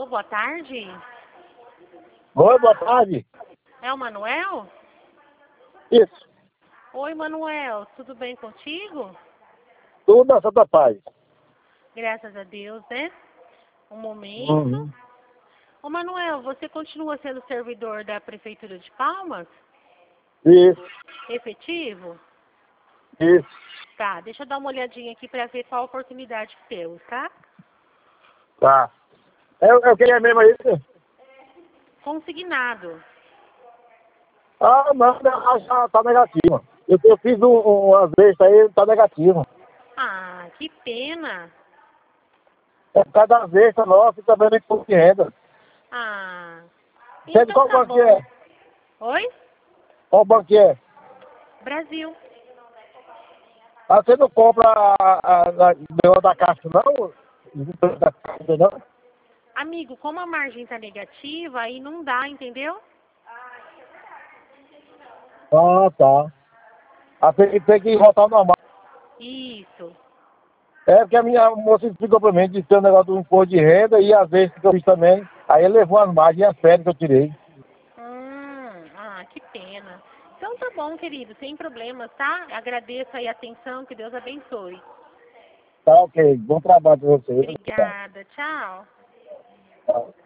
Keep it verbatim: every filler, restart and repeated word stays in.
Alô, boa tarde. Oi, boa tarde. É o Manuel? Isso. Oi, Manuel, tudo bem contigo? Tudo na Santa Paz. Graças a Deus, né? Um momento. Uhum. Ô, Manuel, você continua sendo servidor da Prefeitura de Palmas? Isso, Efetivo? isso. Tá, deixa eu dar uma olhadinha aqui para ver qual oportunidade que temos, tá? Tá. Eu, eu queria mesmo isso. Consignado. Ah, não, não, já tá negativo. Eu, eu fiz um, um, umas vezes aí, tá negativo. Ah, que pena. É por causa das extras nossas e também do imposto de renda. Ah, Você de então qual tá banco que bom. é? Oi? Qual banco que é? Brasil. Ah, você não compra a, a, a, a da caixa, não? Da caixa, não? Amigo, como a margem tá negativa, aí não dá, entendeu? Ah, tá. Ah, tem, que- tem que voltar ao normal. Isso. É porque a minha moça explicou pra mim, disse que tem um negócio do imposto de renda e às vezes que eu fiz também. Aí ele levou as margens e as férias que eu tirei. Hum, ah, que pena. Então tá bom, querido, sem problemas, tá? Agradeço aí a atenção, que Deus abençoe. Tá ok. Bom trabalho pra você. Obrigada, tchau. Tá.